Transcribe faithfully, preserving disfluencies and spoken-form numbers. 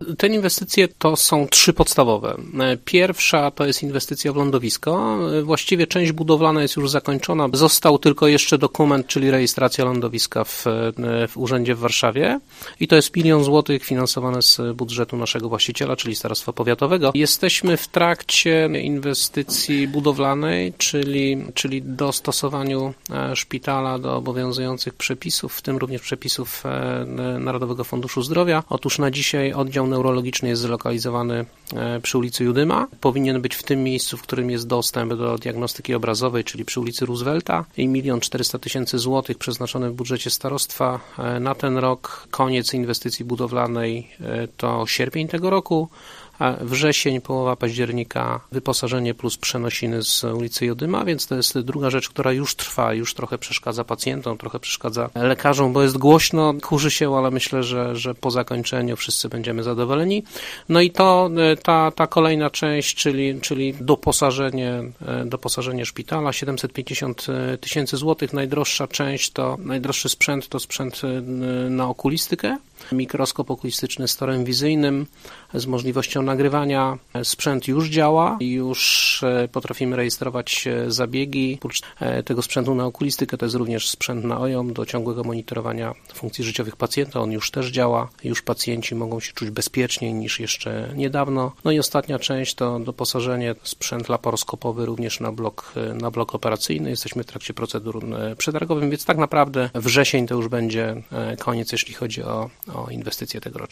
Te inwestycje to są trzy podstawowe. Pierwsza to jest inwestycja w lądowisko. Właściwie część budowlana jest już zakończona. Został tylko jeszcze dokument, czyli rejestracja lądowiska w, w urzędzie w Warszawie. I to jest milion złotych finansowane z budżetu naszego właściciela, czyli Starostwa Powiatowego. Jesteśmy w trakcie inwestycji budowlanej, czyli, czyli dostosowaniu szpitala do obowiązujących przepisów, w tym również przepisów Narodowego Funduszu Zdrowia. Otóż na dzisiaj oddział neurologiczny jest zlokalizowany przy ulicy Judyma. Powinien być w tym miejscu, w którym jest dostęp do diagnostyki obrazowej, czyli przy ulicy Roosevelta i milion czterysta tysięcy złotych przeznaczone w budżecie starostwa na ten rok. Koniec inwestycji budowlanej to sierpień tego roku. Wrzesień, połowa października, wyposażenie plus przenosiny z ulicy Jodyma, więc to jest druga rzecz, która już trwa, już trochę przeszkadza pacjentom, trochę przeszkadza lekarzom, bo jest głośno, kurzy się, ale myślę, że, że po zakończeniu wszyscy będziemy zadowoleni. No i to ta, ta kolejna część, czyli, czyli doposażenie, doposażenie szpitala, siedemset pięćdziesiąt tysięcy złotych. Najdroższa część to, najdroższy sprzęt to sprzęt na okulistykę. Mikroskop okulistyczny z torem wizyjnym, z możliwością nagrywania. Sprzęt już działa, już potrafimy rejestrować zabiegi. Oprócz tego sprzętu na okulistykę to jest również sprzęt na O J O M do ciągłego monitorowania funkcji życiowych pacjenta. On już też działa. Już pacjenci mogą się czuć bezpieczniej niż jeszcze niedawno. No i ostatnia część to doposażenie, sprzęt laparoskopowy również na blok, na blok operacyjny. Jesteśmy w trakcie procedur przetargowych, więc tak naprawdę wrzesień to już będzie koniec, jeśli chodzi o o inwestycje tegoroczne.